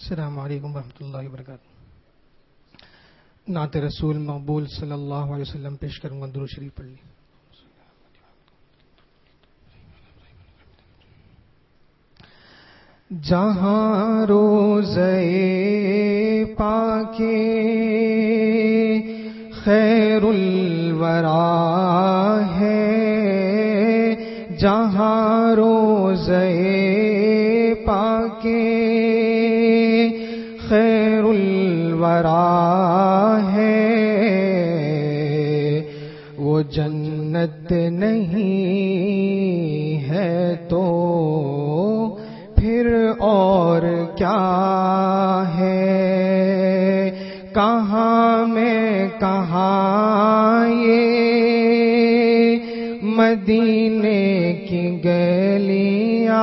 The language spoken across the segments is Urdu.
السلام علیکم ورحمۃ اللہ وبرکاتہ۔ نعت رسول مقبول صلی اللہ علیہ وسلم پیش کروں گا، درود شریف پڑھ لی۔ جہاں روزے پاک خیر الورا ہے، جہاں روزے پاک خیر الورا ہے، وہ جنت نہیں ہے تو پھر اور کیا ہے؟ کہاں میں کہاں یہ مدینے کی گلیاں،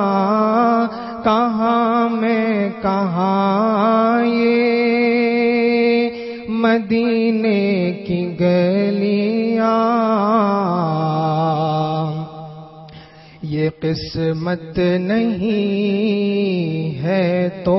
کہاں میں کہاں یہ مدینے کی گلیاں، یہ قسمت نہیں ہے تو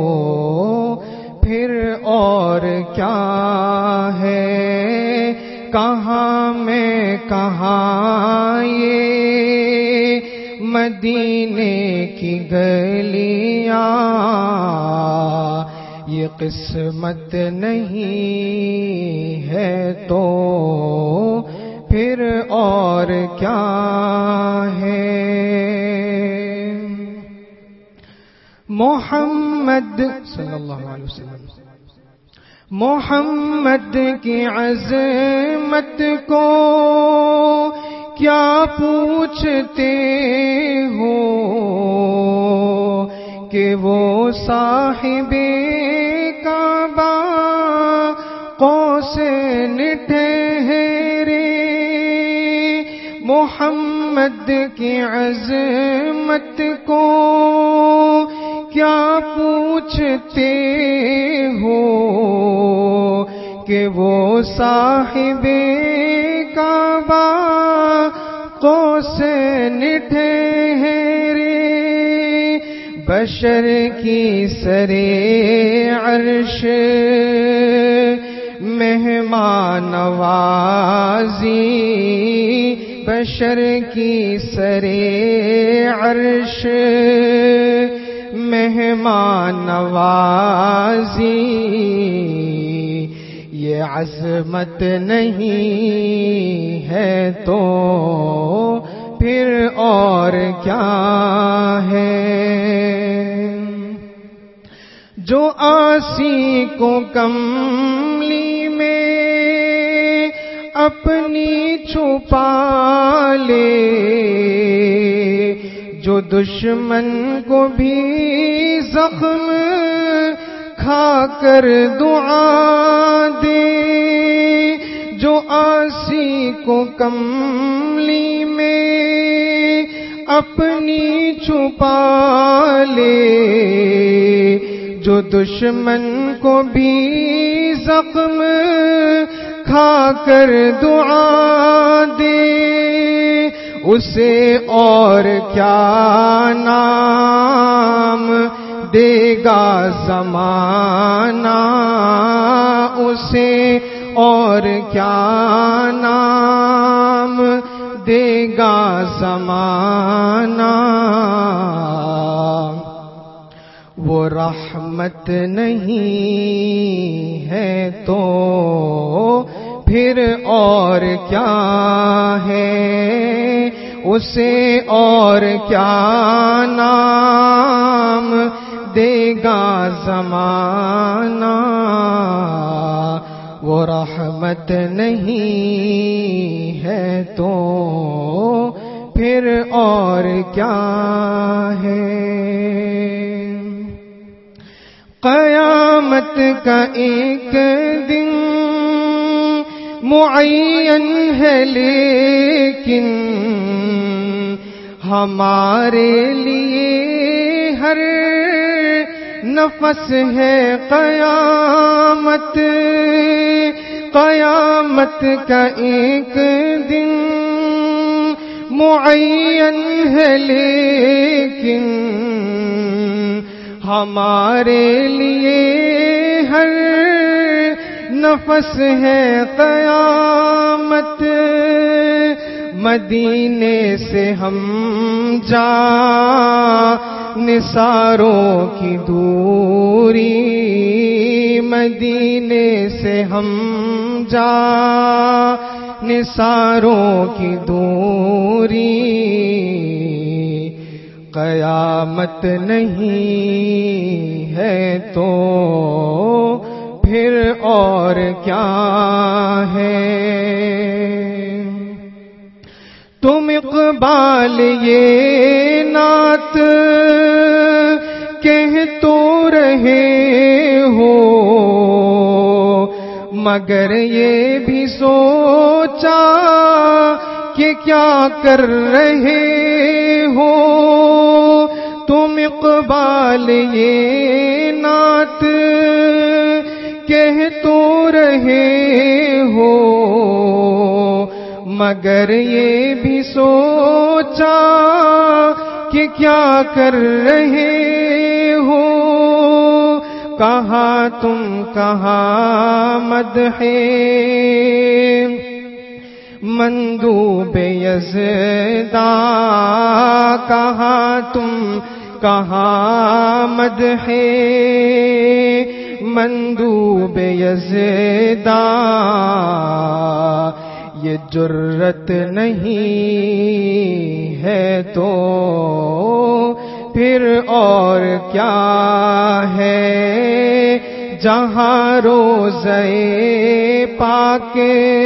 پھر اور کیا ہے؟ کہاں میں کہاں یہ مدینے کی گلیاں، یہ قسمت نہیں ہے تو پھر اور کیا ہے؟ محمد صلی اللہ علیہ وسلم، محمد کی عظمت کو کیا پوچھتے ہو کہ وہ صاحب کعبہ قوسین ٹھہرے؟ محمد کی عظمت کو کیا پوچھتے ہو کہ وہ صاحب کعبہ قوسین ٹھہرے؟ بشر کی سرے عرش مہمان نوازی، بشر کی سرے عرش مہمان نوازی، یہ عظمت نہیں ہے تو پھر اور کیا ہے؟ جو آسی کو کملی میں اپنی چھپا لے، جو دشمن کو بھی زخم کھا کر دعا دے، جو آسی کو کملی میں اپنی چھپا لے، جو دشمن کو بھی زخم کھا کر دعا دے، اسے اور کیا نام دے گا زمانہ، اسے اور کیا نام دے گا زمانہ؟ وہ رحمت نہیں ہے تو پھر اور کیا ہے؟ اسے اور کیا نام دے گا زمانہ؟ وہ رحمت نہیں ہے تو پھر اور کیا ہے؟ قیامت کا ایک دن معین ہے لیکن ہمارے لیے ہر نفس ہے قیامت، قیامت کا ایک دن معین ہے لیکن ہمارے لیے ہر نفس ہے قیامت، مدینے سے ہم جا نثاروں کی دوری، مدینے سے ہم جا نثاروں کی دوری، قیامت نہیں ہے تو پھر اور کیا ہے؟ تم اقبال یہ نعت کہہ تو رہے ہو، مگر یہ بھی سوچا کہ کیا کر رہے ہو؟ تم اقبال یہ نعت کہہ تو رہے ہو، مگر یہ بھی سوچا کہ کیا کر رہے ہو؟ کہاں تم کہاں مدح مندوب یزداں، کہاں تم کہاں مدح مندوب یزداں، یہ جرت نہیں ہے تو پھر اور کیا ہے؟ جہاں روضہ پاک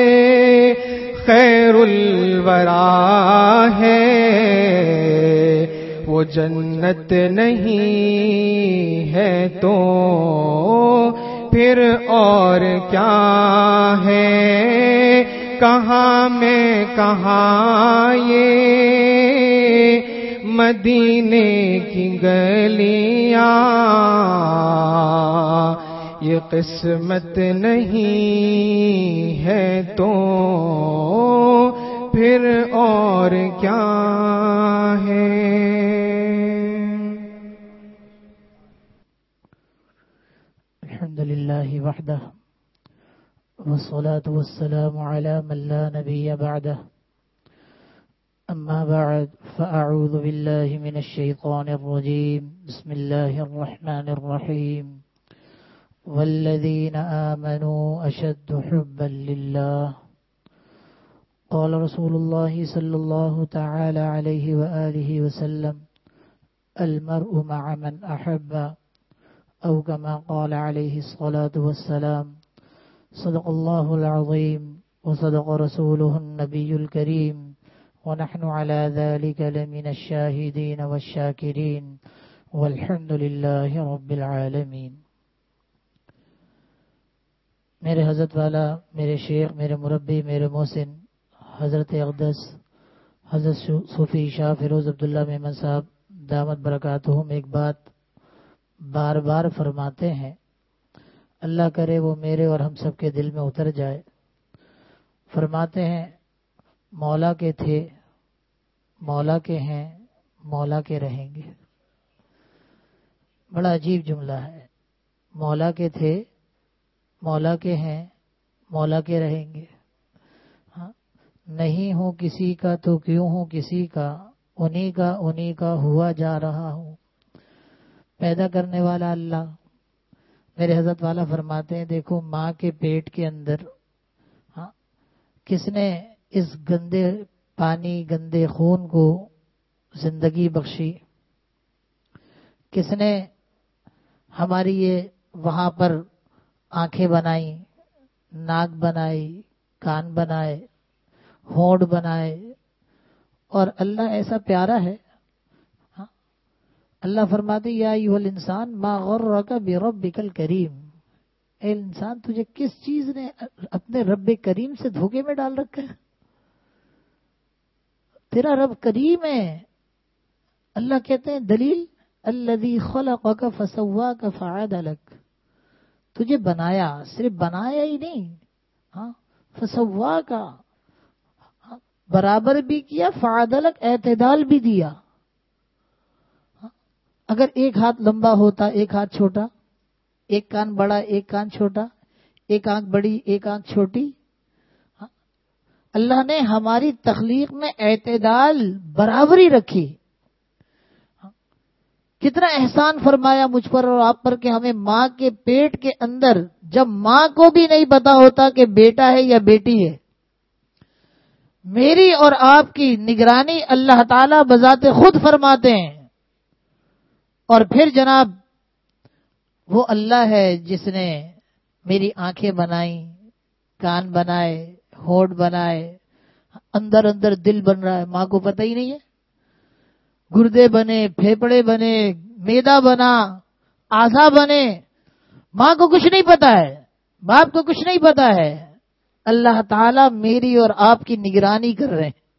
خیر الورا ہے، وہ جنت نہیں ہے تو پھر اور کیا ہے؟ کہاں میں کہاں یہ مدینے کی گلیاں، یہ قسمت نہیں ہے تو پھر اور کیا ہے؟ الحمدللہ وحدہ والصلاة والسلام على من لا نبي بعده، أما بعد فأعوذ بالله من الشيطان الرجيم، بسم الله الرحمن الرحيم، والذين آمنوا أشد حبا لله، قال رسول الله صلى الله تعالى عليه وآله وسلم، المرء مع من أحب، أو كما قال عليه الصلاة والسلام، صدق الله العظيم وصدق رسوله النبي الكريم، ونحن على ذلك لمن الشاهدين والشاكرين، والحمد لله رب العالمين۔ میرے حضرت والا، میرے شیخ، میرے مربی، میرے محسن حضرت اقدس حضرت صوفی شاہ فیروز عبداللہ میمن صاحب دامت برکاتہم ایک بات بار بار فرماتے ہیں، اللہ کرے وہ میرے اور ہم سب کے دل میں اتر جائے۔ فرماتے ہیں مولا کے تھے، مولا کے ہیں، مولا کے رہیں گے۔ بڑا عجیب جملہ ہے، مولا کے تھے، مولا کے ہیں، مولا کے رہیں گے۔ نہیں ہوں کسی کا تو کیوں ہوں کسی کا، انہی کا ہوا جا رہا ہوں۔ پیدا کرنے والا اللہ۔ میرے حضرت والا فرماتے ہیں دیکھو ماں کے پیٹ کے اندر کس نے اس گندے پانی گندے خون کو زندگی بخشی، کس نے ہماری یہ وہاں پر آنکھیں بنائی، ناک بنائی، کان بنائے، ہونٹ بنائے، اور اللہ ایسا پیارا ہے۔ اللہ فرماتے یا ایھا الانسان ما غرک بربک الکریم، اے انسان تجھے کس چیز نے اپنے رب کریم سے دھوکے میں ڈال رکھا ہے؟ تیرا رب کریم ہے۔ اللہ کہتے ہیں دلیل الذی خلقک فسواک فعدلک، تجھے بنایا، صرف بنایا ہی نہیں، فسواک برابر بھی کیا، فعدلک اعتدال بھی دیا۔ اگر ایک ہاتھ لمبا ہوتا ایک ہاتھ چھوٹا، ایک کان بڑا ایک کان چھوٹا، ایک آنکھ بڑی ایک آنکھ چھوٹی، اللہ نے ہماری تخلیق میں اعتدال برابری رکھی. کتنا احسان فرمایا مجھ پر اور آپ پر کہ ہمیں ماں کے پیٹ کے اندر، جب ماں کو بھی نہیں پتا ہوتا کہ بیٹا ہے یا بیٹی ہے، میری اور آپ کی نگرانی اللہ تعالی بذات خود فرماتے ہیں. اور پھر جناب وہ اللہ ہے جس نے میری آنکھیں بنائی، کان بنائے، ہونٹ بنائے، اندر اندر دل بن رہا ہے، ماں کو پتہ ہی نہیں ہے. گردے بنے، پھیپڑے بنے، میدا بنا، اعضا بنے، ماں کو کچھ نہیں پتا ہے، باپ کو کچھ نہیں پتا ہے. اللہ تعالیٰ میری اور آپ کی نگرانی کر رہے ہیں.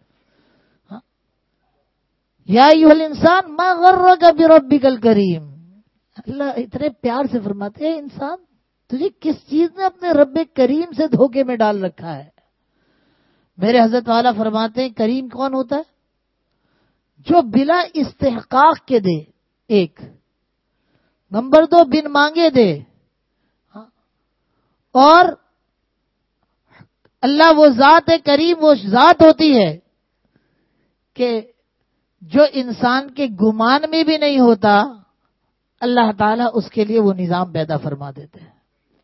یا ایھا الانسان ما غرک بربک الکریم. اللہ اتنے پیار سے فرماتے ہیں انسان تجھے کس چیز نے اپنے رب کریم سے دھوکے میں ڈال رکھا ہے. میرے حضرت والا فرماتے ہیں کریم کون ہوتا ہے؟ جو بلا استحقاق کے دے، ایک نمبر 2 بن مانگے دے. اور اللہ وہ ذات ہے، کریم وہ ذات ہوتی ہے کہ جو انسان کے گمان میں بھی نہیں ہوتا، اللہ تعالیٰ اس کے لیے وہ نظام پیدا فرما دیتے ہیں.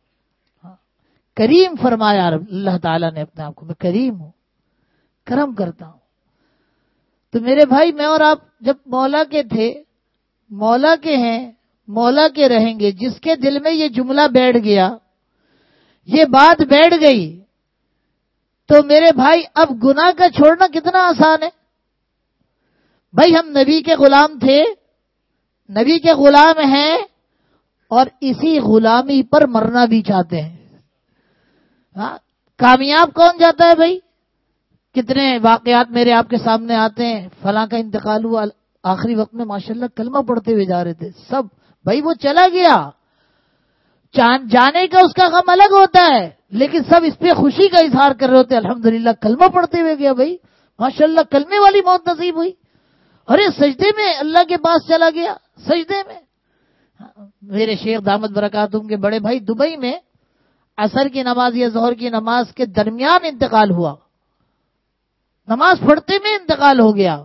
کریم فرمایا اللہ تعالیٰ نے اپنے آپ کو، میں کریم ہوں، کرم کرتا ہوں. تو میرے بھائی میں اور آپ جب مولا کے تھے، مولا کے ہیں، مولا کے رہیں گے. جس کے دل میں یہ جملہ بیٹھ گیا، یہ بات بیٹھ گئی، تو میرے بھائی اب گناہ کا چھوڑنا کتنا آسان ہے. بھائی ہم نبی کے غلام تھے، نبی کے غلام ہیں، اور اسی غلامی پر مرنا بھی چاہتے ہیں. کامیاب کون جاتا ہے بھائی؟ کتنے واقعات میرے آپ کے سامنے آتے ہیں، فلاں کا انتقال ہوا، آخری وقت میں ماشاءاللہ کلمہ پڑھتے ہوئے جا رہے تھے سب. بھائی وہ چلا گیا، جانے کا اس کا غم الگ ہوتا ہے، لیکن سب اس پہ خوشی کا اظہار کر رہے ہوتے، الحمدللہ کلمہ پڑھتے ہوئے گیا. بھائی ماشاءاللہ کلمے والی موت نصیب ہوئی. ارے سجدے میں اللہ کے پاس چلا گیا، سجدے میں. میرے شیخ دامت برکاتہم کے بڑے بھائی دبئی میں عصر کی نماز یا ظہر کی نماز کے درمیان انتقال ہوا، نماز پڑھتے میں انتقال ہو گیا.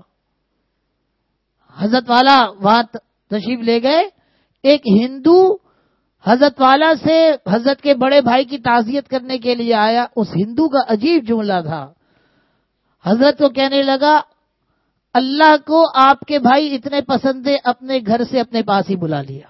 حضرت والا وہاں تشریف لے گئے. ایک ہندو حضرت والا سے حضرت کے بڑے بھائی کی تعزیت کرنے کے لیے آیا. اس ہندو کا عجیب جملہ تھا. حضرت کو کہنے لگا اللہ کو آپ کے بھائی اتنے پسند ہے، اپنے گھر سے اپنے پاس ہی بلا لیا،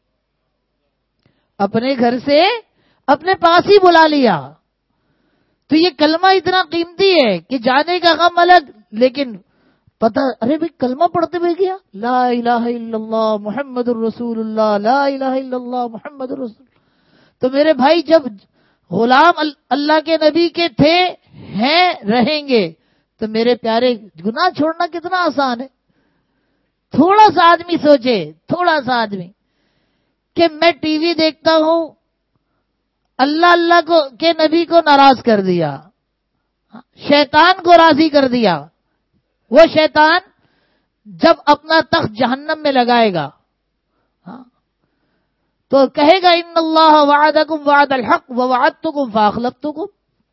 اپنے گھر سے اپنے پاس ہی بلا لیا. تو یہ کلمہ اتنا قیمتی ہے کہ جانے کا غم الگ، لیکن پتہ ارے بھائی کلمہ پڑھتے ہوئے گیا، لا الہ الا اللہ محمد الرسول اللہ، لا الہ الا اللہ محمد الرسول. تو میرے بھائی جب غلام اللہ کے نبی کے تھے، ہیں، رہیں گے، تو میرے پیارے گناہ چھوڑنا کتنا آسان ہے. تھوڑا سا آدمی سوچے، تھوڑا سا آدمی کہ میں ٹی وی دیکھتا ہوں، اللہ کو کے نبی کو ناراض کر دیا، شیطان کو راضی کر دیا. وہ شیطان جب اپنا تخت جہنم میں لگائے گا تو کہے گا ان اللہ وعدکم وعد الحق ووعدتکم فاخلفتکم.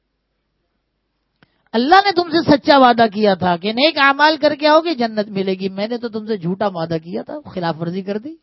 اللہ نے تم سے سچا وعدہ کیا تھا کہ نیک اعمال کر کے آؤ گے جنت ملے گی، میں نے تو تم سے جھوٹا وعدہ کیا تھا، خلاف ورزی کر دی.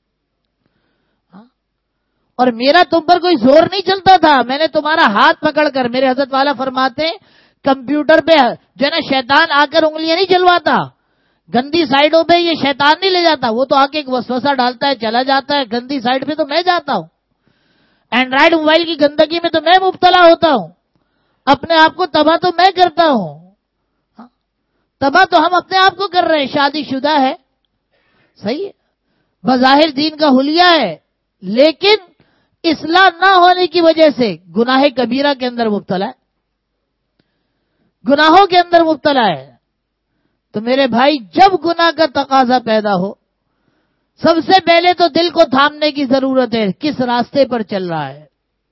اور میرا تم پر کوئی زور نہیں چلتا تھا، میں نے تمہارا ہاتھ پکڑ کر، میرے حضرت والا فرماتے ہیں کمپیوٹر پہ جو ہے نا شیطان آ کر انگلیاں نہیں چلواتا، گندی سائڈوں پہ یہ شیطان نہیں لے جاتا، وہ تو آ کے ایک وسوسہ ڈالتا ہے چلا جاتا ہے. گندی سائڈ پہ تو میں جاتا ہوں، اینڈرائڈ موبائل کی گندگی میں تو میں مبتلا ہوتا ہوں، اپنے آپ کو تباہ تو میں کرتا ہوں. تباہ تو ہم اپنے آپ کو کر رہے ہیں. شادی شدہ ہے، صحیح ہے، بظاہر دین کا حلیہ ہے، لیکن اصلاح نہ ہونے کی وجہ سے گناہ کبیرہ کے اندر مبتلا ہے، گناہوں کے اندر مبتلا ہے. تو میرے بھائی جب گناہ کا تقاضا پیدا ہو، سب سے پہلے تو دل کو تھامنے کی ضرورت ہے. کس راستے پر چل رہا ہے؟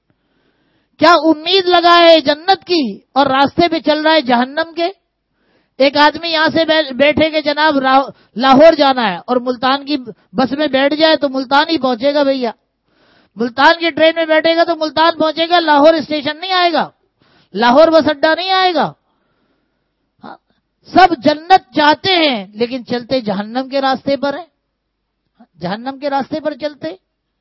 کیا امید لگا ہے جنت کی اور راستے پہ چل رہا ہے جہنم کے؟ ایک آدمی یہاں سے بیٹھے کہ جناب لاہور جانا ہے اور ملتان کی بس میں بیٹھ جائے تو ملتان ہی پہنچے گا بھیا. ملتان کی ٹرین میں بیٹھے گا تو ملتان پہنچے گا، لاہور اسٹیشن نہیں آئے گا، لاہور بس اڈا نہیں آئے گا. سب جنت چاہتے ہیں لیکن چلتے جہنم کے راستے پر ہیں، جہنم کے راستے پر چلتے.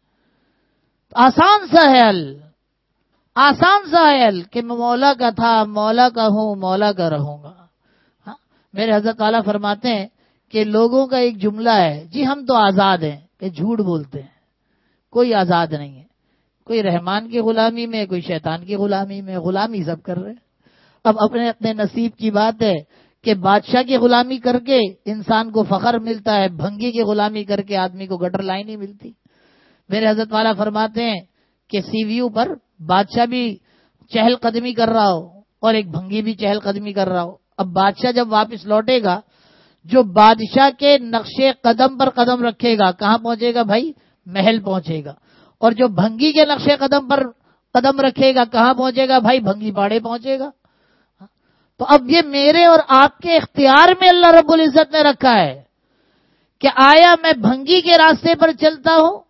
آسان سا ہے حل، آسان سا ہے حل کہ میں مولا کا تھا، مولا کا ہوں، مولا کا رہوں گا. میرے حضرت والا فرماتے ہیں کہ لوگوں کا ایک جملہ ہے، جی ہم تو آزاد ہیں، کہ جھوٹ بولتے ہیں. کوئی آزاد نہیں ہے، کوئی رحمان کی غلامی میں، کوئی شیطان کی غلامی میں، غلامی سب کر رہے. اب اپنے اپنے نصیب کی بات ہے کہ بادشاہ کی غلامی کر کے انسان کو فخر ملتا ہے، بھنگی کی غلامی کر کے آدمی کو گٹر لائن نہیں ملتی. میرے حضرت والا فرماتے ہیں کہ سی وی یو پر بادشاہ بھی چہل قدمی کر رہا ہو اور ایک بھنگی بھی چہل قدمی کر رہا ہو. اب بادشاہ جب واپس لوٹے گا، جو بادشاہ کے نقشے قدم پر قدم رکھے گا کہاں پہنچے گا بھائی؟ محل پہنچے گا. اور جو بھنگی کے نقشے قدم پر قدم رکھے گا کہاں پہنچے گا بھائی؟ بھنگی باڑے پہنچے گا. تو اب یہ میرے اور آپ کے اختیار میں اللہ رب العزت نے رکھا ہے کہ آیا میں بھنگی کے راستے پر چلتا ہوں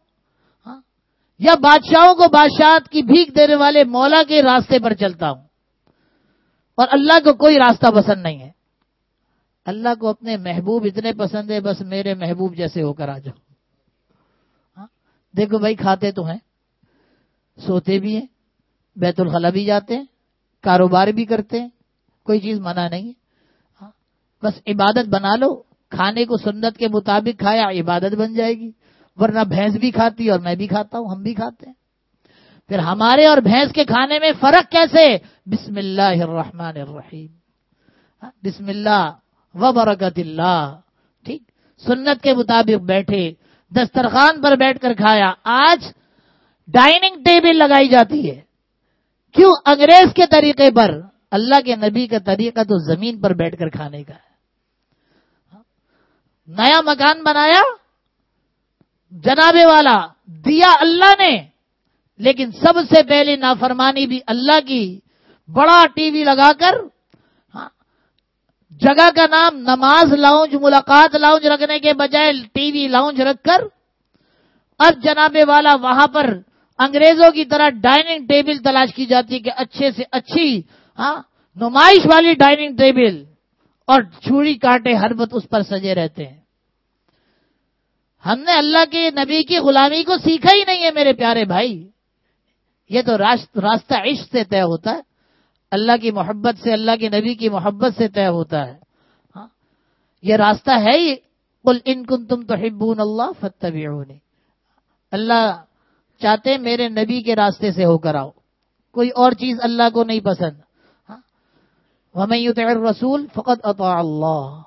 یا بادشاہوں کو بادشاہت کی بھیک دینے والے مولا کے راستے پر چلتا ہوں. اور اللہ کو کوئی راستہ پسند نہیں ہے. اللہ کو اپنے محبوب اتنے پسند ہے، بس میرے محبوب جیسے ہو کر آ جاؤ. دیکھو بھائی، کھاتے تو ہیں، سوتے بھی ہیں، بیت الخلا بھی جاتے ہیں، کاروبار بھی کرتے ہیں، کوئی چیز منع نہیں ہے. بس عبادت بنا لو، کھانے کو سنت کے مطابق کھایا عبادت بن جائے گی. ورنہ بھینس بھی کھاتی ہے اور میں بھی کھاتا ہوں، ہم بھی کھاتے ہیں. پھر ہمارے اور بھینس کے کھانے میں فرق کیسے؟ بسم اللہ الرحمن الرحیم، بسم اللہ وبرکت اللہ. ٹھیک، سنت کے مطابق بیٹھے، دسترخوان پر بیٹھ کر کھایا. آج ڈائننگ ٹیبل لگائی جاتی ہے، کیوں؟ انگریز کے طریقے پر. اللہ کے نبی کا طریقہ تو زمین پر بیٹھ کر کھانے کا ہے. نیا مکان بنایا جناب والا، دیا اللہ نے، لیکن سب سے پہلے نافرمانی بھی اللہ کی. بڑا ٹی وی لگا کر، جگہ کا نام نماز لاؤنج، ملاقات لاؤنج رکھنے کے بجائے ٹی وی لاؤنج رکھ کر اب جناب والا وہاں پر انگریزوں کی طرح ڈائننگ ٹیبل تلاش کی جاتی ہے کہ اچھے سے اچھی نمائش والی ڈائننگ ٹیبل، اور چوڑی کاٹے ہر وقت اس پر سجے رہتے ہیں. ہم نے اللہ کے نبی کی غلامی کو سیکھا ہی نہیں ہے میرے پیارے بھائی. یہ تو راستہ عشق سے طے ہوتا ہے، اللہ کی محبت سے، اللہ کے نبی کی محبت سے طے ہوتا ہے. یہ راستہ ہے ہی. قل ان کنتم تحبون اللہ فاتبعونی. اللہ چاہتے میرے نبی کے راستے سے ہو کر آؤ، کوئی اور چیز اللہ کو نہیں پسند. ومن یطع الرسول فقد اطاع اللہ.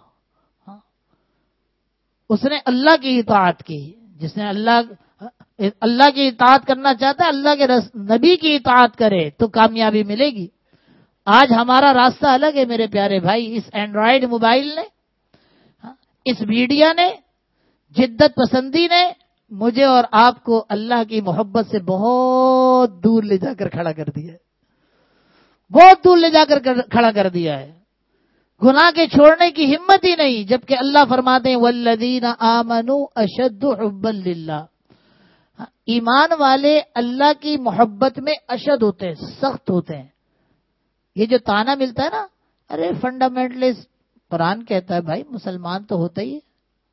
اس نے اللہ کی اطاعت کی. جس نے اللہ کی اطاعت کرنا چاہتا ہے، اللہ کے نبی کی اطاعت کرے تو کامیابی ملے گی. آج ہمارا راستہ الگ ہے میرے پیارے بھائی. اس اینڈرائڈ موبائل نے، اس میڈیا نے، جدت پسندی نے مجھے اور آپ کو اللہ کی محبت سے بہت دور لے جا کر کھڑا کر دیا ہے، بہت دور لے جا کر کھڑا کر دیا ہے. گناہ کے چھوڑنے کی ہمت ہی نہیں، جبکہ اللہ فرماتے ہیں والذین آمنوا اشد حبا للہ. ایمان والے اللہ کی محبت میں اشد ہوتے ہیں، سخت ہوتے ہیں. یہ جو تانا ملتا ہے نا، ارے فنڈامنٹلسٹ، قرآن کہتا ہے بھائی مسلمان تو ہوتا ہی ہے،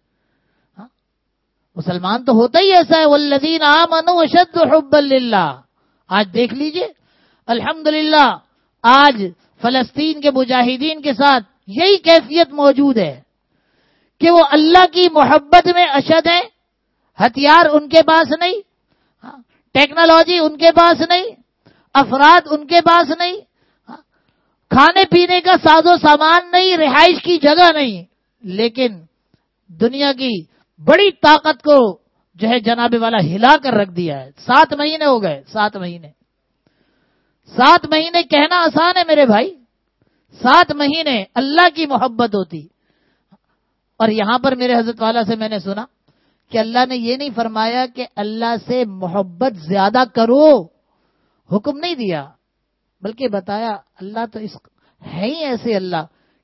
مسلمان تو ہوتا ہی ایسا ہے. والذین آمنوا اشد حبا للہ. آج دیکھ لیجئے الحمدللہ، آج فلسطین کے مجاہدین کے ساتھ یہی کیفیت موجود ہے کہ وہ اللہ کی محبت میں اشد ہیں. ہتھیار ان کے پاس نہیں، ٹیکنالوجی ان کے پاس نہیں، افراد ان کے پاس نہیں، کھانے پینے کا ساز و سامان نہیں، رہائش کی جگہ نہیں، لیکن دنیا کی بڑی طاقت کو جو ہے جناب والا ہلا کر رکھ دیا ہے. 7 مہینے ہو گئے، 7 مہینے. 7 مہینے کہنا آسان ہے میرے بھائی، 7 مہینے اللہ کی محبت ہوتی. اور یہاں پر میرے حضرت والا سے میں نے سنا کہ اللہ نے یہ نہیں فرمایا کہ اللہ سے محبت زیادہ کرو، حکم نہیں دیا، بلکہ بتایا اللہ تو اس ہے ہی ایسے اللہ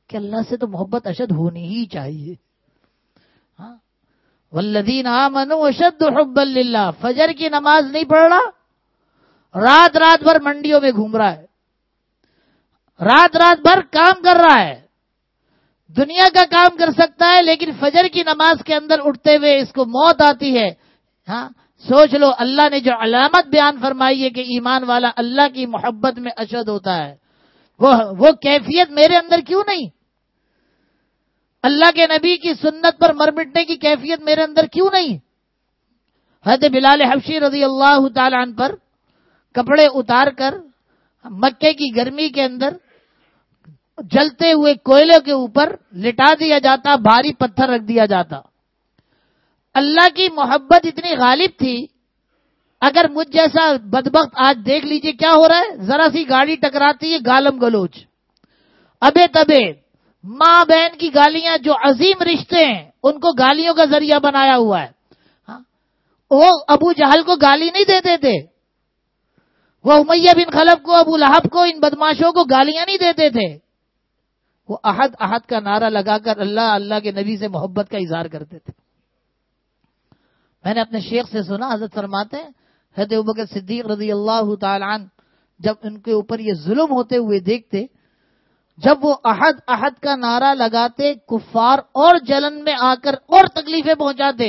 کہ اللہ سے تو محبت اشد ہونی ہی چاہیے. ہاں والذین آمنوا اشد حبا للہ. فجر کی نماز نہیں پڑھ رہا, رات رات بھر منڈیوں میں گھوم رہا ہے, رات رات بھر کام کر رہا ہے, دنیا کا کام کر سکتا ہے لیکن فجر کی نماز کے اندر اٹھتے ہوئے اس کو موت آتی ہے. ہاں سوچ لو, اللہ نے جو علامت بیان فرمائی ہے کہ ایمان والا اللہ کی محبت میں اشد ہوتا ہے, وہ کیفیت میرے اندر کیوں نہیں؟ اللہ کے نبی کی سنت پر مر مٹنے کی کیفیت میرے اندر کیوں نہیں؟ حضرت بلال حبشی رضی اللہ تعالی عنہ پر کپڑے اتار کر مکے کی گرمی کے اندر جلتے ہوئے کوئلے کے اوپر لٹا دیا جاتا, بھاری پتھر رکھ دیا جاتا. اللہ کی محبت اتنی غالب تھی, اگر مجھ جیسا بدبخت آج دیکھ لیجئے کیا ہو رہا ہے, ذرا سی گاڑی ٹکراتی ہے گالم گلوچ, ابے تبے ماں بہن کی گالیاں, جو عظیم رشتے ہیں ان کو گالیوں کا ذریعہ بنایا ہوا ہے. وہ ابو جہل کو گالی نہیں دیتے تھے, وہ امیہ بن خلف کو, ابو لہب کو, ان بدماشوں کو گالیاں نہیں دیتے تھے, وہ احد احد کا نعرہ لگا کر اللہ اللہ کے نبی سے محبت کا اظہار کرتے تھے. میں نے اپنے شیخ سے سنا, حضرت فرماتے ہیں حضرت ابوبکر صدیق رضی اللہ تعالی عنہ جب ان کے اوپر یہ ظلم ہوتے ہوئے دیکھتے, جب وہ احد احد کا نعرہ لگاتے, کفار اور جلن میں آ کر اور تکلیفیں پہنچاتے,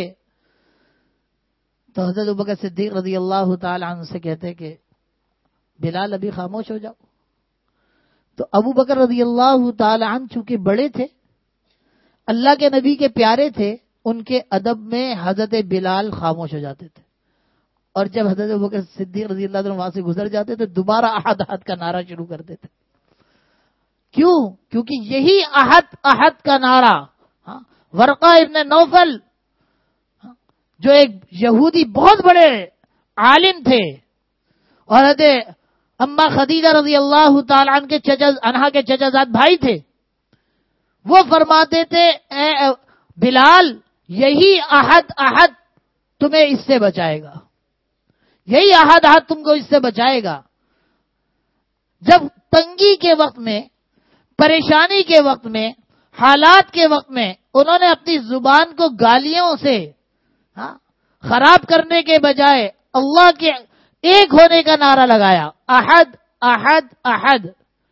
تو حضرت ابوبکر صدیق رضی اللہ تعالی عنہ سے کہتے کہ بلال ابھی خاموش ہو جاؤ. تو ابو بکر رضی اللہ تعالی عنہ چونکہ بڑے تھے, اللہ کے نبی کے پیارے تھے, ان کے ادب میں حضرت بلال خاموش ہو جاتے تھے, اور جب حضرت ابو بکر صدیق رضی اللہ عنہ وہاں سے گزر جاتے تو دوبارہ احد احد کا نعرہ شروع کر دیتے. کیوں؟ کیونکہ یہی احد احد کا نعرہ ورقہ ابن نوفل, جو ایک یہودی بہت بڑے عالم تھے اور حضرت اما خدیجہ رضی اللہ تعالی عنہا کے چچا زاد بھائی تھے, وہ فرماتے تھے اے بلال یہی احد احد تمہیں اس سے بچائے گا, یہی احد احد تم کو اس سے بچائے گا. جب تنگی کے وقت میں, پریشانی کے وقت میں, حالات کے وقت میں انہوں نے اپنی زبان کو گالیوں سے خراب کرنے کے بجائے اللہ کے ایک ہونے کا نعرہ لگایا, احد احد احد.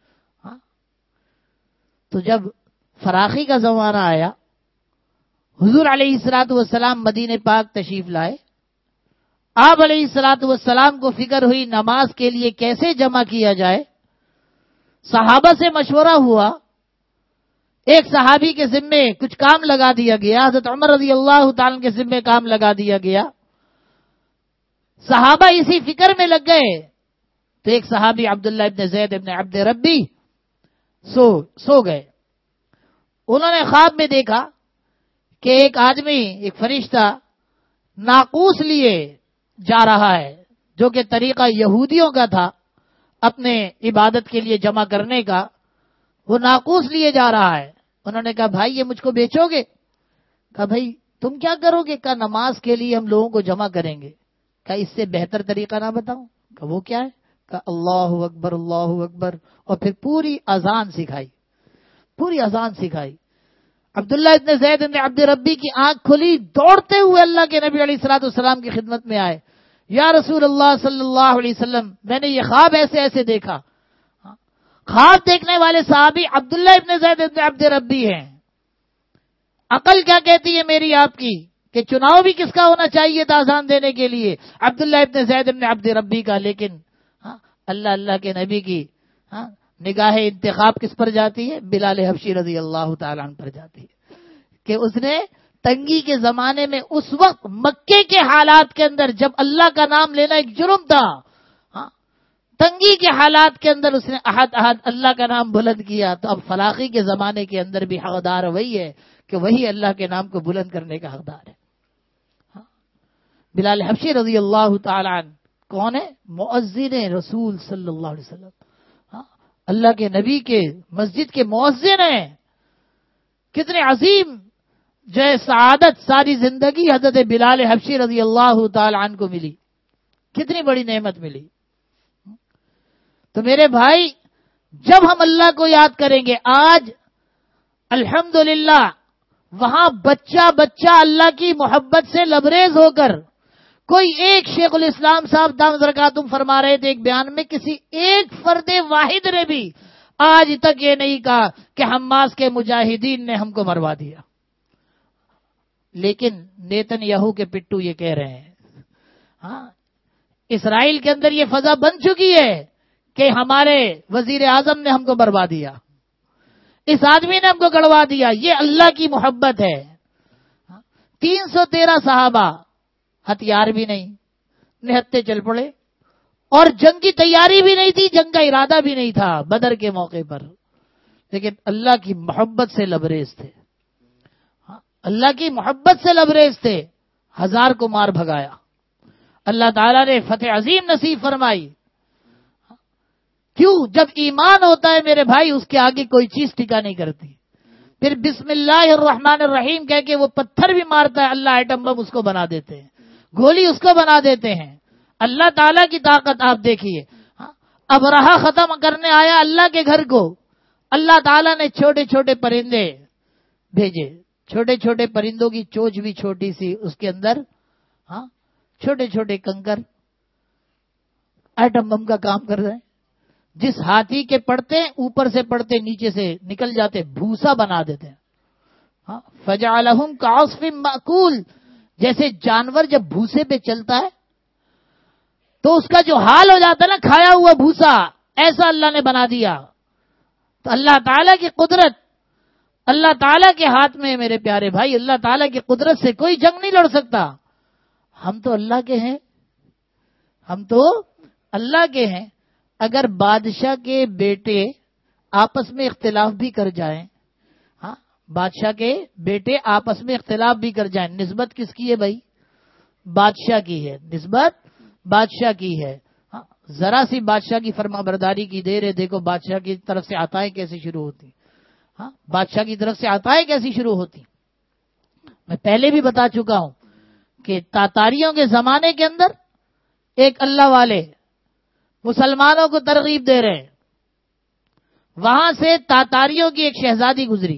تو جب فراخی کا زمانہ آیا, حضور علیہ الصلوۃ والسلام مدینہ پاک تشریف لائے, آپ علیہ الصلوۃ والسلام کو فکر ہوئی نماز کے لیے کیسے جمع کیا جائے. صحابہ سے مشورہ ہوا, ایک صحابی کے ذمے کچھ کام لگا دیا گیا, حضرت عمر رضی اللہ تعالی کے ذمے کام لگا دیا گیا. صحابہ اسی فکر میں لگ گئے تو ایک صحابی عبداللہ ابن زید ابن عبد ربی سو گئے. انہوں نے خواب میں دیکھا کہ ایک آدمی, ایک فرشتہ ناقوس لیے جا رہا ہے, جو کہ طریقہ یہودیوں کا تھا اپنے عبادت کے لیے جمع کرنے کا, وہ ناقوس لیے جا رہا ہے. انہوں نے کہا بھائی یہ مجھ کو بیچو گے؟ کہا بھائی تم کیا کرو گے؟ کہا نماز کے لیے ہم لوگوں کو جمع کریں گے. کہا اس سے بہتر طریقہ نہ بتاؤں؟ کہا وہ کیا ہے؟ کہا اللہ اکبر اللہ اکبر, اور پھر پوری اذان سکھائی, پوری اذان سکھائی. عبداللہ ابن زید ابن عبد ربی کی آنکھ کھلی, دوڑتے ہوئے اللہ کے نبی علیہ الصلوۃ والسلام کی خدمت میں آئے. یا رسول اللہ صلی اللہ علیہ وسلم, میں نے یہ خواب ایسے ایسے دیکھا. خواب دیکھنے والے صحابی عبداللہ ابن زید ابن عبد ربی ہیں. عقل کیا کہتی ہے میری آپ کی کہ چناؤ بھی کس کا ہونا چاہیے تھا اذان دینے کے لیے؟ عبداللہ ابن زید ابن عبد ربی کا. لیکن اللہ کے نبی کی نگاہ انتخاب کس پر جاتی ہے؟ بلال حبشی رضی اللہ تعالیٰ عنہ پر جاتی ہے, کہ اس نے تنگی کے زمانے میں, اس وقت مکے کے حالات کے اندر جب اللہ کا نام لینا ایک جرم تھا, تنگی کے حالات کے اندر اس نے احد احد اللہ کا نام بلند کیا. تو اب فلاخی کے زمانے کے اندر بھی حقدار وہی ہے کہ وہی اللہ کے نام کو بلند کرنے کا حقدار ہے. بلال حبشی رضی اللہ تعالی عنہ کون ہے؟ مؤذن رسول صلی اللہ علیہ وسلم, اللہ کے نبی کے مسجد کے مؤذن ہیں. کتنے عظیم جو ہے سعادت ساری زندگی حضرت بلال حبشی رضی اللہ تعالی عنہ کو ملی, کتنی بڑی نعمت ملی. تو میرے بھائی, جب ہم اللہ کو یاد کریں گے, آج الحمدللہ وہاں بچہ بچہ اللہ کی محبت سے لبریز ہو کر، کوئی ایک شیخ الاسلام صاحب دامت برکاتہم فرما رہے تھے ایک بیان میں، کسی ایک فرد واحد نے بھی آج تک یہ نہیں کہا کہ حماس کے مجاہدین نے ہم کو مروا دیا. لیکن نیتن یاہو کے پٹو یہ کہہ رہے ہیں. ہاں، اسرائیل کے اندر یہ فضا بن چکی ہے کہ ہمارے وزیر اعظم نے ہم کو برباد دیا، اس آدمی نے ہم کو گڑوا دیا. یہ اللہ کی محبت ہے. 313 صحابہ، ہتھیار بھی نہیں، نہتے چل پڑے، اور جنگ کی تیاری بھی نہیں تھی، جنگ کا ارادہ بھی نہیں تھا بدر کے موقع پر، لیکن اللہ کی محبت سے لبریز تھے. اللہ کی محبت سے لبریز تھے. 1000 کو مار بھگایا. اللہ تعالیٰ نے فتح عظیم نصیب فرمائی. کیوں؟ جب ایمان ہوتا ہے میرے بھائی، اس کے آگے کوئی چیز ٹکا نہیں کرتی. پھر بسم اللہ الرحمن الرحیم کہہ کے وہ پتھر بھی مارتا ہے، اللہ ایٹم بم اس کو بنا دیتے ہیں، گولی اس کو بنا دیتے ہیں. اللہ تعالیٰ کی طاقت آپ دیکھیے. ابرہہ ختم کرنے آیا اللہ کے گھر کو، اللہ تعالیٰ نے چھوٹے چھوٹے پرندے بھیجے. چھوٹے چھوٹے پرندوں کی چونچ بھی چھوٹی سی، اس کے اندر چھوٹے چھوٹے کنکر ایٹم بم کا کام کر رہے ہیں. جس ہاتھی کے پڑتے اوپر سے پڑتے نیچے سے نکل جاتے، بھوسا بنا دیتے ہیں. فجعلہم کعصف مأکول، جیسے جانور جب بھوسے پہ چلتا ہے تو اس کا جو حال ہو جاتا ہے نا، کھایا ہوا بھوسا، ایسا اللہ نے بنا دیا. تو اللہ تعالیٰ کی قدرت اللہ تعالیٰ کے ہاتھ میں میرے پیارے بھائی. اللہ تعالیٰ کی قدرت سے کوئی جنگ نہیں لڑ سکتا. ہم تو اللہ کے ہیں، ہم تو اللہ کے ہیں. اگر بادشاہ کے بیٹے آپس میں اختلاف بھی کر جائیں، بادشاہ کے بیٹے آپس میں اختلاف بھی کر جائیں، نسبت کس کی ہے بھائی؟ بادشاہ کی ہے، نسبت بادشاہ کی ہے. ذرا سی بادشاہ کی فرما برداری کی دیر ہے، دیکھو بادشاہ کی طرف سے عطائیں کیسی شروع ہوتی. بادشاہ کی طرف سے عطائیں کیسی شروع ہوتی. میں پہلے بھی بتا چکا ہوں کہ تاتاریوں کے زمانے کے اندر ایک اللہ والے مسلمانوں کو ترغیب دے رہے ہیں. وہاں سے تاتاریوں کی ایک شہزادی گزری.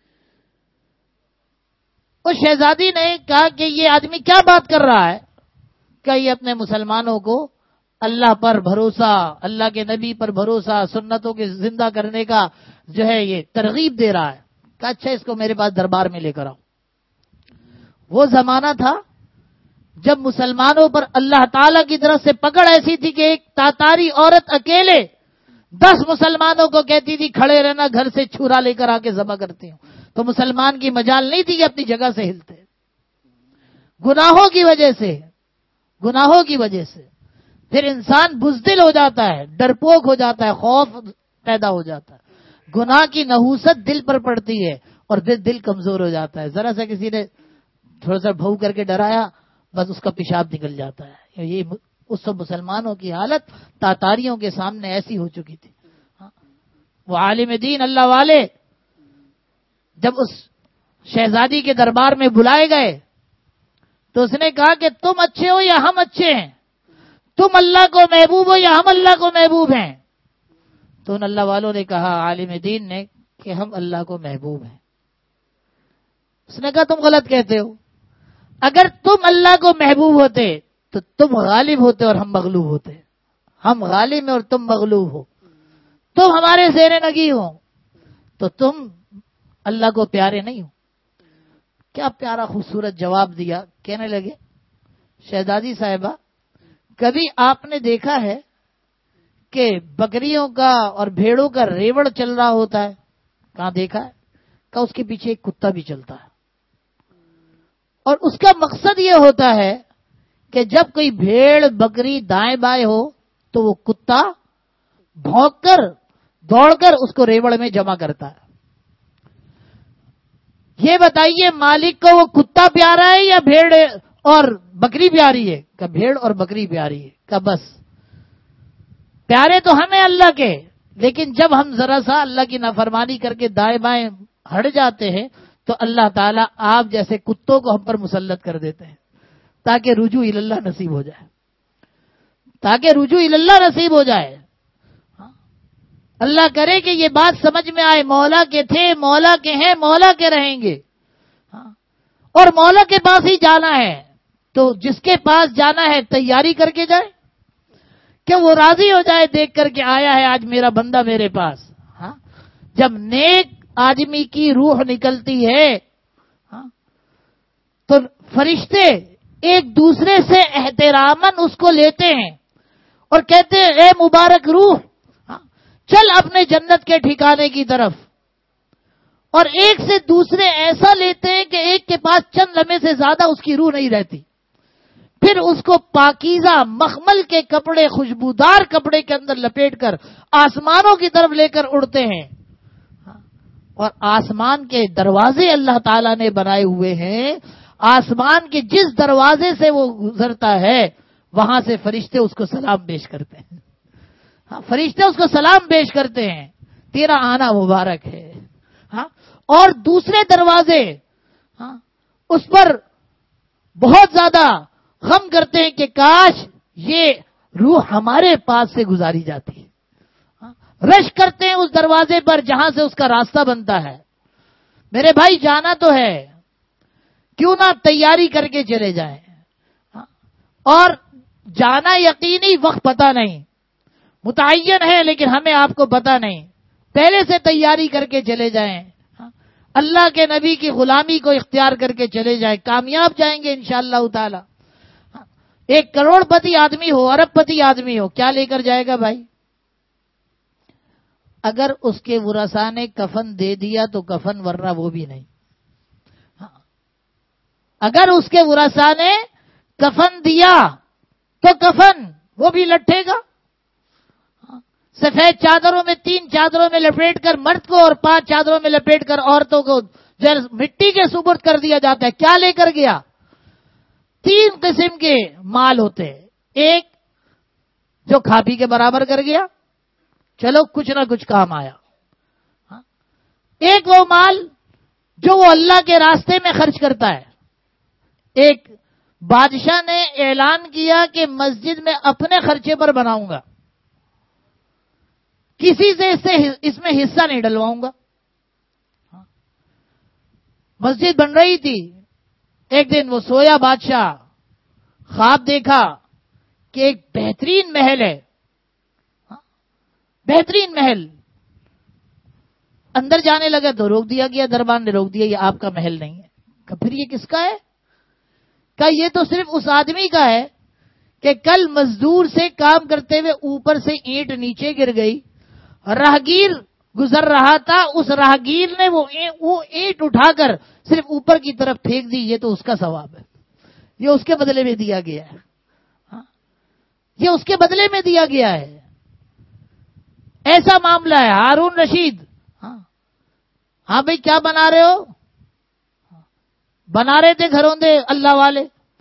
اس شہزادی نے کہا کہ یہ آدمی کیا بات کر رہا ہے، کہ یہ اپنے مسلمانوں کو اللہ پر بھروسہ، اللہ کے نبی پر بھروسہ، سنتوں کے زندہ کرنے کا جو ہے یہ ترغیب دے رہا ہے. کہا اچھا اس کو میرے پاس دربار میں لے کر آؤ. وہ زمانہ تھا جب مسلمانوں پر اللہ تعالی کی طرف سے پکڑ ایسی تھی کہ ایک تاتاری عورت اکیلے 10 مسلمانوں کو کہتی تھی کھڑے رہنا، گھر سے چھرا لے کر آ کے ذبح کرتی ہوں. تو مسلمان کی مجال نہیں تھی کہ اپنی جگہ سے ہلتے. گناہوں کی وجہ سے، گناہوں کی وجہ سے پھر انسان بزدل ہو جاتا ہے، ڈرپوک ہو جاتا ہے، خوف پیدا ہو جاتا ہے. گناہ کی نحوست دل پر پڑتی ہے اور دل کمزور ہو جاتا ہے. ذرا سا کسی نے تھوڑا سا بھو کر کے ڈرایا، بس اس کا پیشاب نکل جاتا ہے. یہ اس سب مسلمانوں کی حالت تاتاریوں کے سامنے ایسی ہو چکی تھی. وہ عالم دین اللہ والے جب اس شہزادی کے دربار میں بلائے گئے تو اس نے کہا کہ تم اچھے ہو یا ہم اچھے ہیں، تم اللہ کو محبوب ہو یا ہم اللہ کو محبوب ہیں. تو ان اللہ والوں نے کہا، عالم دین نے، کہ ہم اللہ کو محبوب ہیں. اس نے کہا تم غلط کہتے ہو. اگر تم اللہ کو محبوب ہوتے تو تم غالب ہوتے اور ہم مغلوب ہوتے. ہم غالب ہیں اور تم مغلوب ہو. تم ہمارے زیر نگی ہو تو تم اللہ کو پیارے نہیں ہو. کیا پیارا خوبصورت جواب دیا. کہنے لگے شہزادی صاحبہ، کبھی آپ نے دیکھا ہے کہ بکریوں کا اور بھیڑوں کا ریوڑ چل رہا ہوتا ہے؟ کہاں دیکھا ہے؟ کہ اس کے پیچھے ایک کتا بھی چلتا ہے، اور اس کا مقصد یہ ہوتا ہے کہ جب کوئی بھیڑ بکری دائیں بائیں ہو تو وہ کتا بھونک کر دوڑ کر اس کو ریوڑ میں جمع کرتا ہے. یہ بتائیے مالک کو وہ کتا پیارا ہے یا بھیڑ اور بکری پیاری ہے؟ کہ بھیڑ اور بکری پیاری ہے. کہ بس پیارے تو ہمیں اللہ کے، لیکن جب ہم ذرا سا اللہ کی نافرمانی کر کے دائیں بائیں ہٹ جاتے ہیں تو اللہ تعالیٰ آپ جیسے کتوں کو ہم پر مسلط کر دیتے ہیں تاکہ رجوع اللہ نصیب ہو جائے، تاکہ رجوع اللہ نصیب ہو جائے. اللہ کرے کہ یہ بات سمجھ میں آئے، مولا کے تھے، مولا کے ہیں، مولا کے رہیں گے، اور مولا کے پاس ہی جانا ہے، تو جس کے پاس جانا ہے تیاری کر کے جائے کہ وہ راضی ہو جائے دیکھ کر کے آیا ہے آج میرا بندہ میرے پاس. جب نیک آدمی کی روح نکلتی ہے تو فرشتے ایک دوسرے سے احتراماً اس کو لیتے ہیں اور کہتے ہیں اے مبارک روح چل اپنے جنت کے ٹھکانے کی طرف. اور ایک سے دوسرے ایسا لیتے ہیں کہ ایک کے پاس چند لمحے سے زیادہ اس کی روح نہیں رہتی. پھر اس کو پاکیزہ مخمل کے کپڑے، خوشبودار کپڑے کے اندر لپیٹ کر آسمانوں کی طرف لے کر اڑتے ہیں. اور آسمان کے دروازے اللہ تعالیٰ نے بنائے ہوئے ہیں، آسمان کے جس دروازے سے وہ گزرتا ہے وہاں سے فرشتے اس کو سلام پیش کرتے ہیں. فرشتے اس کو سلام پیش کرتے ہیں، تیرا آنا مبارک ہے. اور دوسرے دروازے اس پر بہت زیادہ غم کرتے ہیں کہ کاش یہ روح ہمارے پاس سے گزاری جاتی ہے. رش کرتے ہیں اس دروازے پر جہاں سے اس کا راستہ بنتا ہے. میرے بھائی جانا تو ہے، کیوں نہ تیاری کر کے چلے جائیں. اور جانا یقینی وقت پتہ نہیں، متعین ہے لیکن ہمیں آپ کو پتہ نہیں، پہلے سے تیاری کر کے چلے جائیں. اللہ کے نبی کی غلامی کو اختیار کر کے چلے جائیں، کامیاب جائیں گے انشاءاللہ تعالی. 1 کروڑ پتی آدمی ہو، ارب پتی آدمی ہو، کیا لے کر جائے گا بھائی؟ اگر اس کے ورثاء نے کفن دے دیا تو کفن، ورنہ وہ بھی نہیں. اگر اس کے ورثاء نے کفن دیا تو کفن، وہ بھی لٹے گا. سفید چادروں میں 3 چادروں میں لپیٹ کر مرد کو اور 5 چادروں میں لپیٹ کر عورتوں کو مٹی کے سپرد کر دیا جاتا ہے. کیا لے کر گیا؟ 3 قسم کے مال ہوتے ہیں. ایک جو کھا پی کے برابر کر گیا، چلو کچھ نہ کچھ کام آیا. ایک وہ مال جو وہ اللہ کے راستے میں خرچ کرتا ہے. ایک بادشاہ نے اعلان کیا کہ مسجد میں اپنے خرچے پر بناؤں گا، کسی سے اس میں حصہ نہیں ڈلواؤں گا. مسجد بن رہی تھی، ایک دن وہ سویا بادشاہ، خواب دیکھا کہ ایک بہترین محل ہے، بہترین محل. اندر جانے لگا تو روک دیا گیا، دربار نے روک دیا، یہ آپ کا محل نہیں ہے. کہ پھر یہ کس کا ہے؟ کہ یہ تو صرف اس آدمی کا ہے کہ کل مزدور سے کام کرتے ہوئے اوپر سے اینٹ نیچے گر گئی، راہگیر گزر رہا تھا، اس راہگیر نے وہ اینٹ اٹھا کر صرف اوپر کی طرف پھینک دی، یہ تو اس کا ثواب ہے، یہ اس کے بدلے میں دیا گیا ہے. یہ اس کے بدلے میں دیا گیا ہے. ایسا معاملہ ہے. ہارون رشید، ہاں بھائی کیا بنا رہے ہو؟ بنا رہے تھے گھروندے اللہ والے.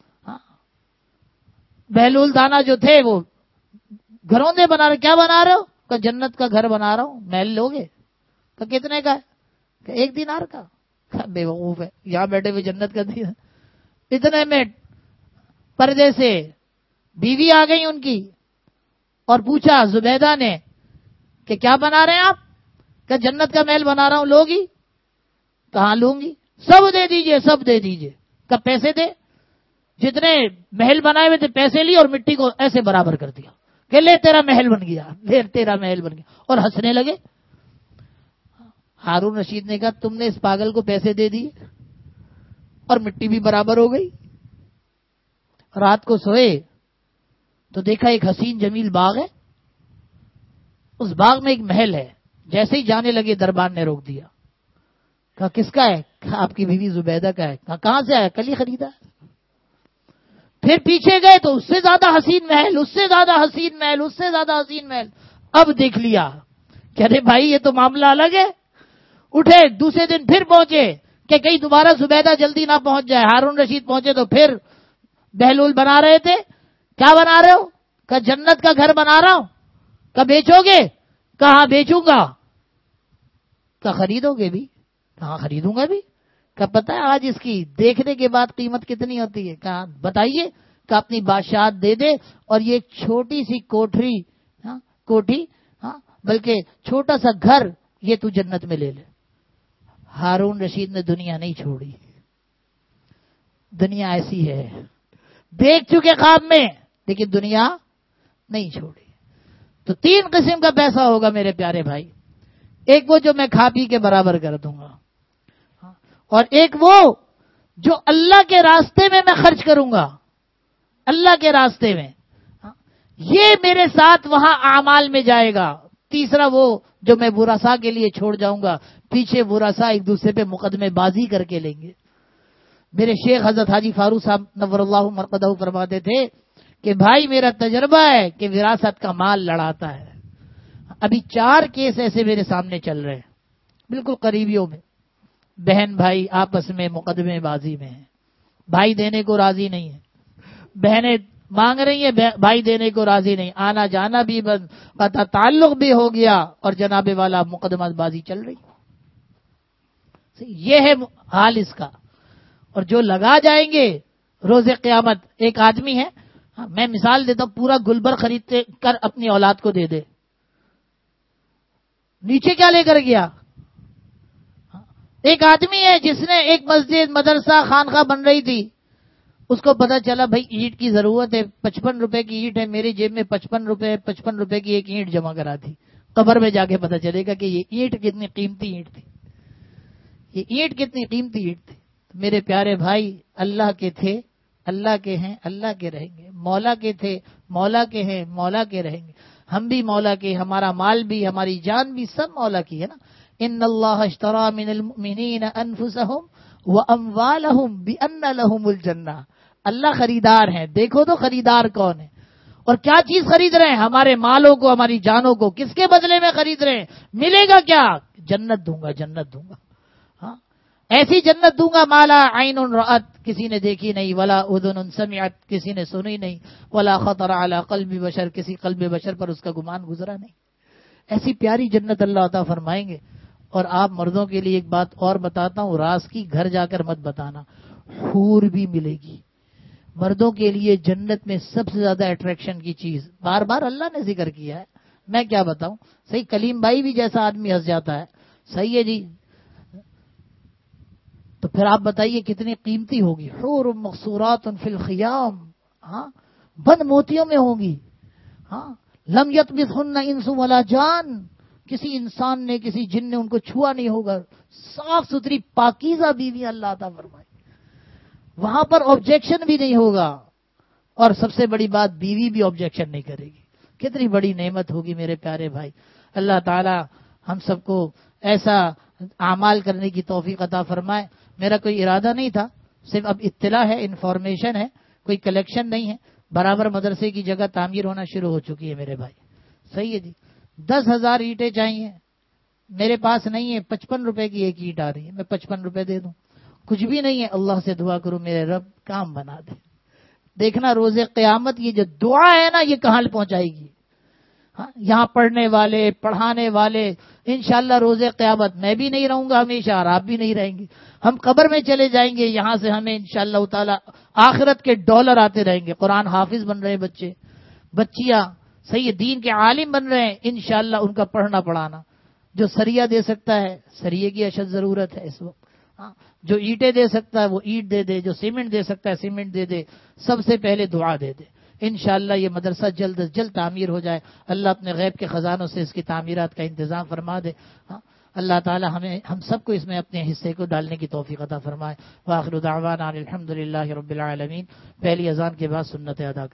بہلول دانا جو تھے وہ گھروندے بنا رہے. کیا بنا رہے ہو؟ کہ جنت کا گھر بنا رہا ہوں. محل لوگے؟ کہ کتنے کا ہے؟ کہ 1 دینار کا. بے وقوف ہے، یہاں بیٹھے ہوئے جنت کا دین. اتنے میں پردے سے بیوی آ گئی ان کی اور پوچھا زبیدہ نے کہ کیا بنا رہے ہیں آپ؟ کہ جنت کا محل بنا رہا ہوں. لوگی؟ کہاں لوں گی؟ سب دے دیجئے، سب دے دیجئے. کہ پیسے دے؟ جتنے محل بنائے ہوئے تھے پیسے لی اور مٹی کو ایسے برابر کر دیا کہ لے تیرا محل بن گیا، لے تیرا محل بن گیا. اور ہنسنے لگے. ہارون رشید نے کہا تم نے اس پاگل کو پیسے دے دیے اور مٹی بھی برابر ہو گئی. رات کو سوئے تو دیکھا ایک حسین جمیل باغ ہے، اس باغ میں ایک محل ہے. جیسے ہی جانے لگے دربار نے روک دیا. کہا کس کا ہے؟ کہا آپ کی بیوی زبیدہ کا ہے. کہا کہاں سے آیا؟ کل ہی خریدا. پھر پیچھے گئے تو اس سے زیادہ حسین محل، اس سے زیادہ حسین محل، اس سے زیادہ حسین محل. اب دیکھ لیا کہ ارے بھائی یہ تو معاملہ الگ ہے. اٹھے دوسرے دن پھر پہنچے کہ کہیں دوبارہ زبیدہ جلدی نہ پہنچ جائے. ہارون رشید پہنچے تو پھر بہلول بنا رہے تھے. کیا بنا رہے ہو؟ کہ جنت کا گھر بنا رہا ہوں. کہ بیچو گے؟ کہاں بیچوں گا. کہ خریدو گے بھی؟ کہاں خریدوں گا بھی. کہ پتہ ہے آج اس کی دیکھنے کے بعد قیمت کتنی ہوتی ہے؟ کہاں بتائیے. کہ اپنی بادشاہت دے دے اور یہ چھوٹی سی کوٹھی بلکہ چھوٹا سا گھر یہ تو جنت میں لے لے. ہارون رشید نے دنیا نہیں چھوڑی. دنیا ایسی ہے، دیکھ چکے خواب میں لیکن دنیا نہیں چھوڑی. تو 3 قسم کا پیسہ ہوگا میرے پیارے بھائی. ایک وہ جو میں کھا پی کے برابر کر دوں گا، اور ایک وہ جو اللہ کے راستے میں خرچ کروں گا، اللہ کے راستے میں، یہ میرے ساتھ وہاں اعمال میں جائے گا. تیسرا وہ جو میں براسا کے لیے چھوڑ جاؤں گا، پیچھے براسا ایک دوسرے پہ مقدمے بازی کر کے لیں گے. میرے شیخ حضرت حاجی فاروق صاحب نور اللہ مرقدہ فرماتے تھے کہ بھائی میرا تجربہ ہے کہ وراثت کا مال لڑاتا ہے. ابھی 4 کیس ایسے میرے سامنے چل رہے ہیں، بالکل قریبیوں میں، بہن بھائی آپس میں مقدمے بازی میں ہیں. بھائی دینے کو راضی نہیں ہے، بہنیں مانگ رہی ہیں، بھائی دینے کو راضی نہیں، آنا جانا بھی بند، قطع تعلق بھی ہو گیا، اور جناب والا مقدمہ بازی چل رہی. یہ ہے حال اس کا. اور جو لگا جائیں گے روز قیامت. ایک آدمی ہے، میں مثال دیتا ہوں، پورا گلبر خرید کر اپنی اولاد کو دے دے، نیچے کیا لے کر گیا؟ ایک آدمی ہے جس نے ایک مسجد، مدرسہ، خانقاہ بن رہی تھی، اس کو پتا چلا بھائی اینٹ کی ضرورت ہے، 55 روپے کی اینٹ ہے، میری جیب میں 55 روپے کی ایک اینٹ جمع کرا تھی. قبر میں جا کے پتا چلے گا کہ یہ اینٹ کتنی قیمتی اینٹ تھی، یہ اینٹ کتنی قیمتی اینٹ تھی. میرے پیارے بھائی، اللہ کے تھے، اللہ کے ہیں، اللہ کے رہیں گے. مولا کے تھے، مولا کے ہیں، مولا کے رہیں گے. ہم بھی مولا کے، ہمارا مال بھی، ہماری جان بھی سب مولا کی ہے نا. ان اللہ اشترى من المؤمنین انفسهم واموالهم بان لهم الجنہ. اللہ خریدار ہیں. دیکھو تو خریدار کون ہے، اور کیا چیز خرید رہے ہیں؟ ہمارے مالوں کو، ہماری جانوں کو. کس کے بدلے میں خرید رہے ہیں؟ ملے گا کیا؟ جنت دوں گا، جنت دوں گا. ہاں، ایسی جنت دوں گا مالا عین رأت، کسی نے دیکھی نہیں، ولا اذن سمعت، کسی نے سنی نہیں، ولا خطر علی قلب بشر، کسی قلب بشر پر اس کا گمان گزرا نہیں. ایسی پیاری جنت اللہ عطا فرمائیں گے. اور آپ مردوں کے لیے ایک بات اور بتاتا ہوں، راز کی گھر جا کر مت بتانا، حور بھی ملے گی. مردوں کے لیے جنت میں سب سے زیادہ اٹریکشن کی چیز بار بار اللہ نے ذکر کیا ہے، میں کیا بتاؤں. صحیح، کلیم بھائی بھی جیسا آدمی ہنس جاتا ہے. صحیح ہے جی. تو پھر آپ بتائیے کتنی قیمتی ہوگی. حور مقصورات فی الخیام، ہاں، بند موتیوں میں ہوں گی. ہاں، لم یطمثہن انس ولا جان، کسی انسان نے، کسی جن نے ان کو چھوا نہیں ہوگا. صاف ستھری پاکیزہ بیوی اللہ عطا فرمائے. وہاں پر آبجیکشن بھی نہیں ہوگا. اور سب سے بڑی بات، بیوی بھی آبجیکشن نہیں کرے گی. کتنی بڑی نعمت ہوگی میرے پیارے بھائی. اللہ تعالی ہم سب کو ایسا اعمال کرنے کی توفیق عطا فرمائے. میرا کوئی ارادہ نہیں تھا، صرف اب اطلاع ہے، انفارمیشن ہے، کوئی کلیکشن نہیں ہے. برابر مدرسے کی جگہ تعمیر ہونا شروع ہو چکی ہے میرے بھائی. صحیح ہے جی. 10,000 اینٹیں چاہیے، میرے پاس نہیں ہے. 55 روپے کی ایک اینٹ آ رہی ہے، میں 55 روپے دے دوں. کچھ بھی نہیں ہے. اللہ سے دعا کروں میرے رب کام بنا دے. دیکھنا روز قیامت یہ جو دعا ہے نا، یہ کہاں پہنچائے گی. ہاں، یہاں پڑھنے والے، پڑھانے والے، انشاءاللہ روز قیامت میں بھی نہیں رہوں گا ہمیشہ، اور آپ بھی نہیں رہیں گے. ہم قبر میں چلے جائیں گے، یہاں سے ہمیں انشاءاللہ تعالی آخرت کے ڈالر آتے رہیں گے. قرآن حافظ بن رہے ہیں بچے، بچیاں، صحیح دین کے عالم بن رہے ہیں. انشاءاللہ ان کا پڑھنا پڑھانا. جو سریا دے سکتا ہے، سریے کی اشد ضرورت ہے اس وقت. ہاں، جو اینٹیں دے سکتا ہے وہ اینٹ دے دے، جو سیمنٹ دے سکتا ہے سیمنٹ دے دے. سب سے پہلے دعا دے دے. انشاءاللہ یہ مدرسہ جلد از جلد تعمیر ہو جائے. اللہ اپنے غیب کے خزانوں سے اس کی تعمیرات کا انتظام فرما دے. ہاں، اللہ تعالی ہم سب کو اس میں اپنے حصے کو ڈالنے کی توفیق عطا فرمائے. وآخر دعوانا الحمدللہ رب العالمین. پہلی اذان کے بعد سنت ادا کریں.